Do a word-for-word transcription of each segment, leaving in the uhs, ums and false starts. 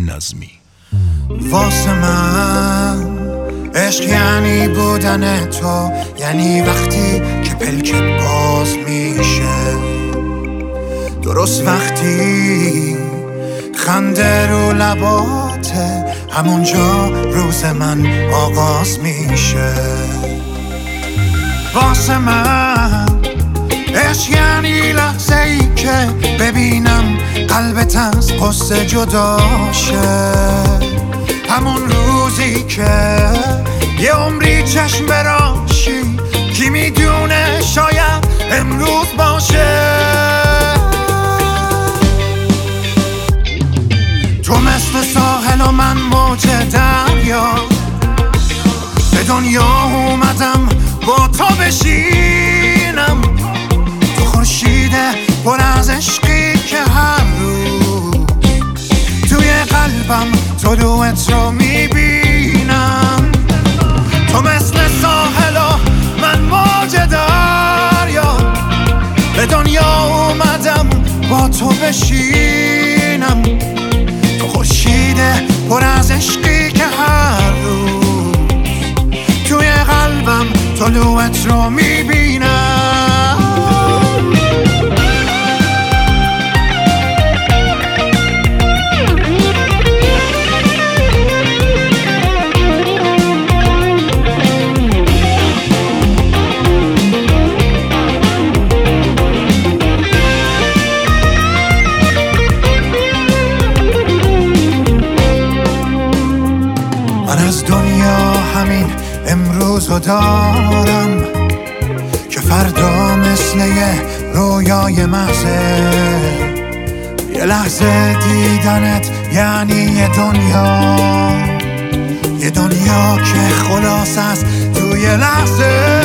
نظمی. واسه من عشق یعنی بودن تو، یعنی وقتی که پلکت باز میشه، درست وقتی خنده رو لباته، همونجا روز من آغاز میشه. واسه من عشق یعنی لحظه ای که ببینم قلبت از قصه جدا شه، همون روزی که یه عمری چشم براشی، کی میدونه شاید امروز باشه. تو مثل ساحل و من موج دریا، به دنیا اومدم با تو بشینم، تو خورشید پر از عشقی که هر روز توی قلبم طلوعت رو میبینم. تو مثل ساحل و من موج دریا، به دنیا اومدم با تو بشینم، تو خورشید پر از عشقی که هر روز توی قلبم طلوعت رو میبینم. من از دنیا همین امروزو دارم که فردا مثل یه رویای محضه، یه لحظه دیدنت یعنی یه دنیا، یه دنیا که خلاص است توی لحظه.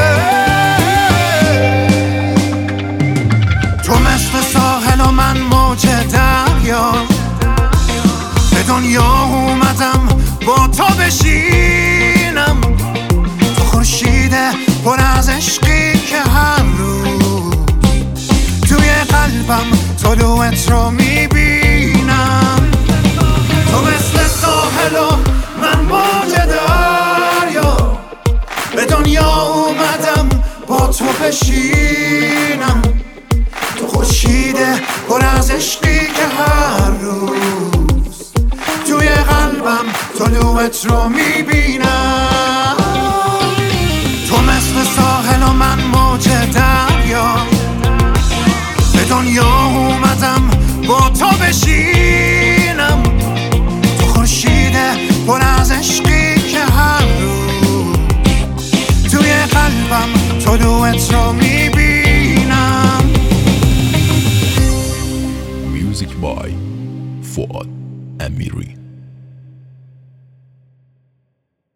تو مثل ساحل و من موج دریا، به دنیا اومدم با تو بشینم، تو خورشید پر از عشقی که هر روز توی قلبم طلوعت رو میبینم. تو مثل ساحل و من موج دریا، به دنیا اومدم با تو بشینم، تو خورشید پر از عشقی که هر روز توی قلبم طلوعت رو میبینم. تو مثل ساحل و من موج دریا، به دنیا اومدم با تو بشینم، تو خورشید پر از عشقی که هر روز توی قلبم طلوعت رو میبینم. Music by فؤاد امیری.